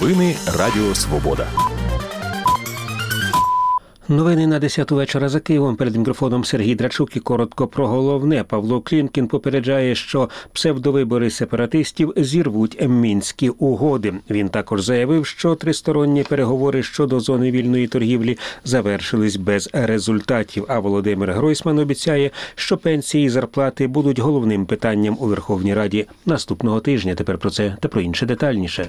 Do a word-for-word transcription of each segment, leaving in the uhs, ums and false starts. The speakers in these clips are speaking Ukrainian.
Новини Радіо Свобода. Новини на десяту вечора за Києвом. Перед мікрофоном Сергій Драчук і коротко про головне. Павло Клімкін попереджає, що псевдовибори сепаратистів зірвуть Мінські угоди. Він також заявив, що тристоронні переговори щодо зони вільної торгівлі завершились без результатів. А Володимир Гройсман обіцяє, що пенсії і зарплати будуть головним питанням у Верховній Раді наступного тижня. Тепер про це та про інше детальніше.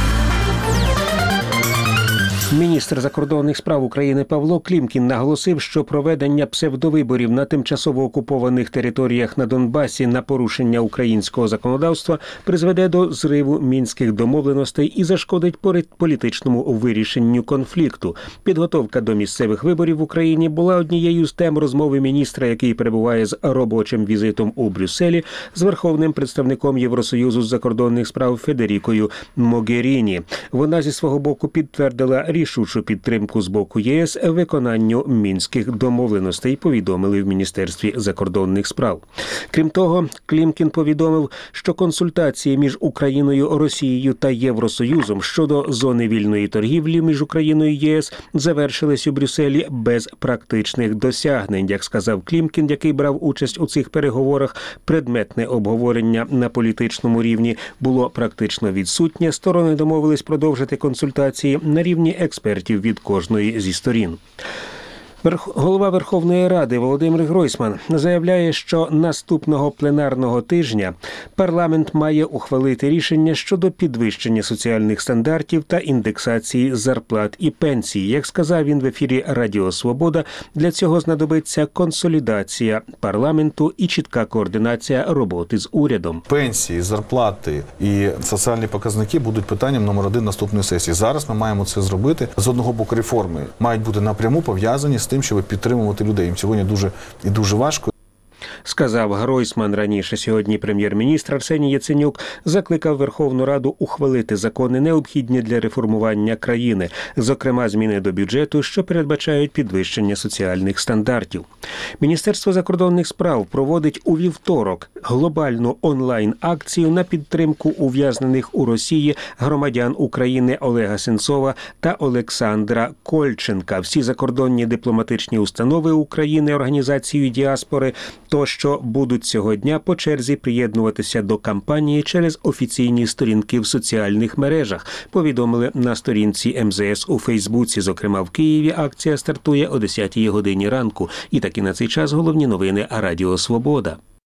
Міністр закордонних справ України Павло Клімкін наголосив, що проведення псевдовиборів на тимчасово окупованих територіях на Донбасі на порушення українського законодавства призведе до зриву мінських домовленостей і зашкодить політичному вирішенню конфлікту. Підготовка до місцевих виборів в Україні була однією з тем розмови міністра, який перебуває з робочим візитом у Брюсселі з верховним представником Євросоюзу з закордонних справ Федерікою Могеріні. Вона зі свого боку підтвердила рішучу підтримку з боку ЄС виконанню мінських домовленостей, повідомили в Міністерстві закордонних справ. Крім того, Клімкін повідомив, що консультації між Україною, Росією та Євросоюзом щодо зони вільної торгівлі між Україною і ЄС завершились у Брюсселі без практичних досягнень. Як сказав Клімкін, який брав участь у цих переговорах, предметне обговорення на політичному рівні було практично відсутнє. Сторони домовились продовжити консультації на рівні експертів від кожної зі сторін. Голова Верховної Ради Володимир Гройсман заявляє, що наступного пленарного тижня парламент має ухвалити рішення щодо підвищення соціальних стандартів та індексації зарплат і пенсій. Як сказав він в ефірі Радіо Свобода, для цього знадобиться консолідація парламенту і чітка координація роботи з урядом. Пенсії, зарплати і соціальні показники будуть питанням номер один наступної сесії. Зараз ми маємо це зробити. З одного боку, реформи мають бути напряму пов'язані з тим, щоб підтримувати людей. Їм сьогодні дуже і дуже важко. Сказав Гройсман. Раніше сьогодні прем'єр-міністр Арсеній Яценюк закликав Верховну Раду ухвалити закони, необхідні для реформування країни, зокрема зміни до бюджету, що передбачають підвищення соціальних стандартів. Міністерство закордонних справ проводить у вівторок глобальну онлайн-акцію на підтримку ув'язнених у Росії громадян України Олега Сенцова та Олександра Кольченка. Всі закордонні дипломатичні установи України, організації діаспори тощо будуть цього дня по черзі приєднуватися до кампанії через офіційні сторінки в соціальних мережах, повідомили на сторінці ем зе ес у Фейсбуці. Зокрема, в Києві акція стартує о десятій годині ранку. І таки на цей час головні новини Радіо Свобода.